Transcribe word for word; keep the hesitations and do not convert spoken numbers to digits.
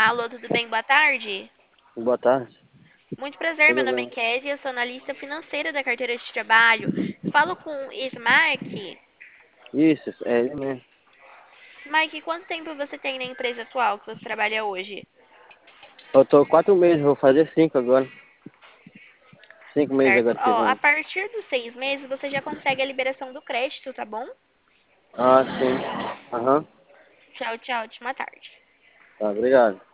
Alô, tudo bem? Boa tarde. Boa tarde. Muito prazer, meu Tudo nome é bem? Kézia, eu sou analista financeira da carteira de trabalho. Falo com o Smack. Isso, é ele mesmo. Smack, quanto tempo você tem na empresa atual que você trabalha hoje? Eu tô quatro meses, vou fazer cinco agora. Cinco meses Certo? agora que Ó, a vem. partir dos seis meses você já consegue a liberação do crédito, tá bom? Ah, sim. Aham. Tchau, tchau, ótima tarde. Tá, obrigado.